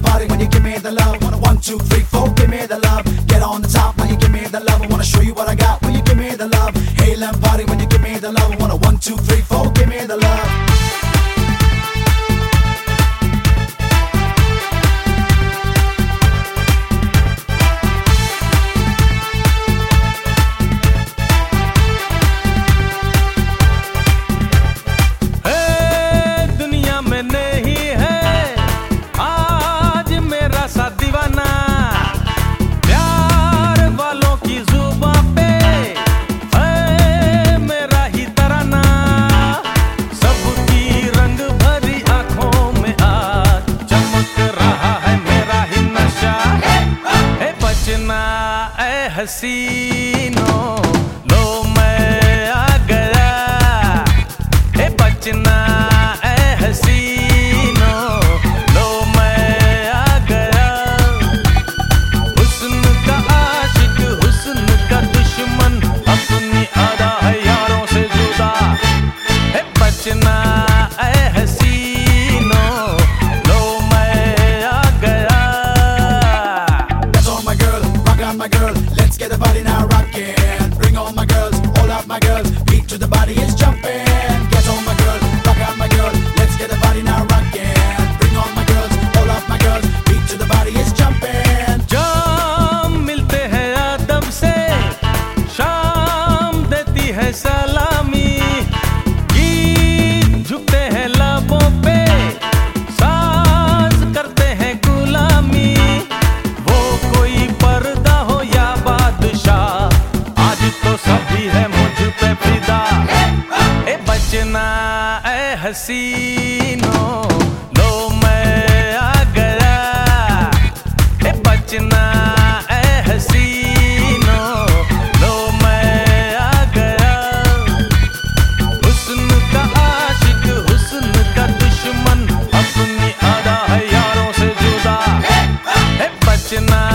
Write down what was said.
party when you give me the love. Wanna 1, 2, 3, 4, give me the love. Get on the top when you give me the love. I wanna show you what I got when you give me the love. Hail and party when you give me the love. I wanna 1, 2, 3, 4, give me the love. हसीनो लो मैं आ गया, ए बचना ए हसीनो लो मैं आ गया। हुस्न का आशिक हुस्न का दुश्मन अपनी अदा है यारों से जुदा, ए बचना ए हसीनो लो मैं आ गया। That's all my girl, rock on my girl. Let's get the body now rockin'. Bring all my girls, all of my girls. Beat to the body is jumping. Get on my girl, rock on my girl. Let's get the body now rockin'. Bring all my girls, all of my girls. Beat to the body is jumping. जाम मिलते हैं आदम से, शाम देती है सलामी। गीत झुकते हैं लबों पे, साज करते हैं गुलामी। वो कोई पर्दा हो या बादशाह, आज तो सभी है मुझ पे फिदा। ए बचना ए हसीनो लो मैं आ गया, ए बचना ए हसीनो लो मैं आ गया। हुस्न का आशिक हुस्न का दुश्मन अपनी अदा है यारों से जुदा, ए बचना